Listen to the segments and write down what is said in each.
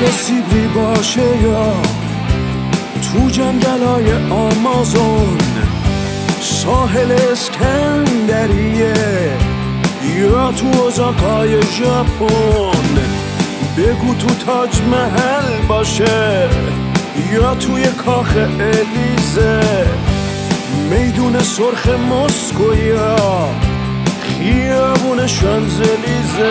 سیبری باشه یا تو جنگلای آمازون، ساحل اسکندریه یا تو ازاقای ژاپن، بگو تو تاج محل باشه یا توی کاخ الیزه، میدون سرخ مسکو یا خیابون شانزلیزه.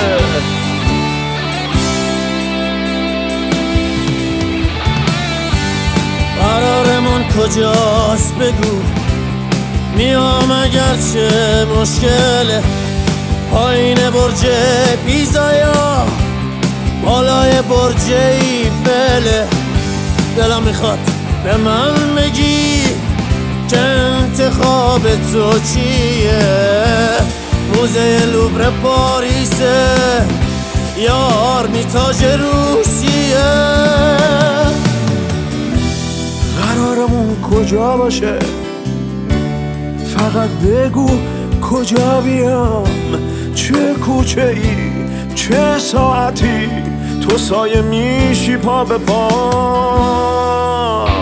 قرارمون کجاست بگو، میام اگرچه مشکله، پایین برج پیزا یا بالای برج ایفله. دلم میخواد به من بگی که انتخاب تو چیه، موزه لوور پاریسه یا آرمیتاژ روسیه. قرارمون کجا باشه، فقط بگو کجا بیام، چه کوچه ای چه ساعتی تو سایه میشی پا به پا.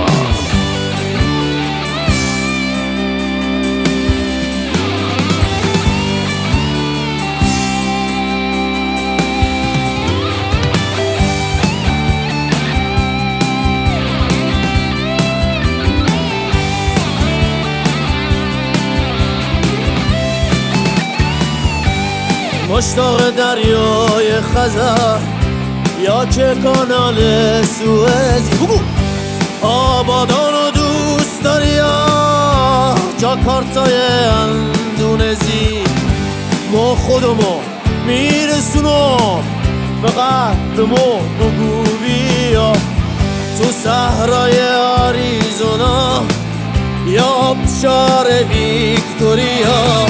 مشتاق دریای خزر یا که کانال سوئزی، آبادانو دوست داری یا جاکارتای اندونزی. ما خودمو میرسونم به قهرمون بگو بیا، تو صحرای آریزونا یا آبشار ویکتوریا.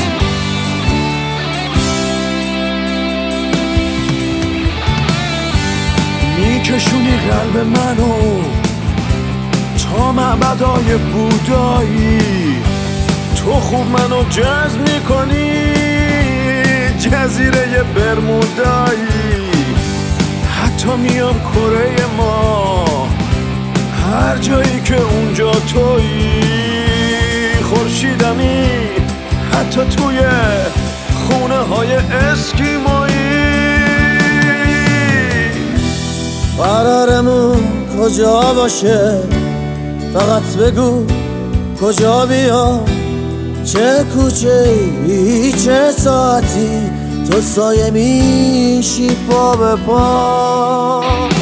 میکشونی قلب منو تا معبدای بودایی، تو خوب منو جذب میکنی جزیره برمودایی. حتی میام کره ما، هر جایی که اونجا تویی، خورشیدمی حتی توی خونه های اسکیمایی. قرارمون کجا باشه، فقط بگو کجا بیام، چه کوچه ای چه ساعتی تو سایه میشی پا به پا.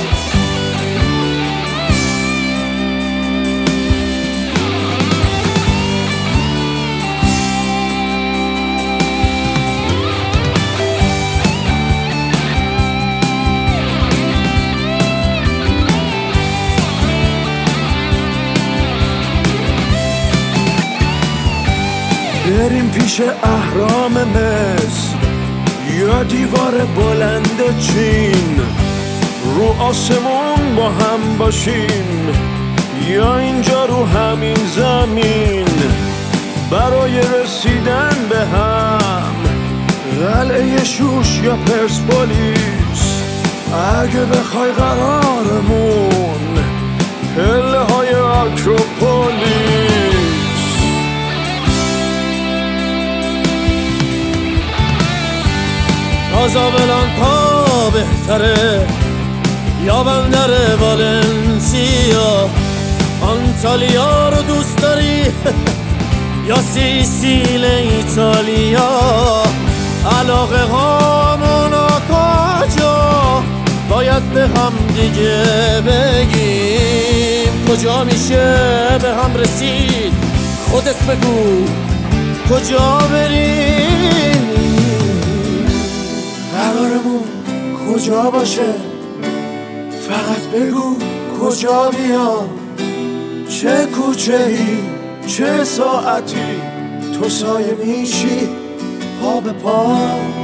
بریم پیش اهرام مصر یا دیوار بلند چین، رو آسمون با هم باشیم یا اینجا رو همین زمین، برای رسیدن به هم قلعه شوش یا پرسپولیس. اگه بخوای قرارمون پله های آکروپولیس. کازابلانکا بهتره یا بندر والنسیا، آنتالیا رو دوست داری یا سیسیل ایتالیا. علاقه هامون کجا باید به هم دیگه بگیم، کجا میشه به هم رسید خودت بگو کجا بریم. قرارمون کجا باشه، فقط بگو کجا بیام، چه کوچه ای چه ساعتی تو سایه میشی پا به پا.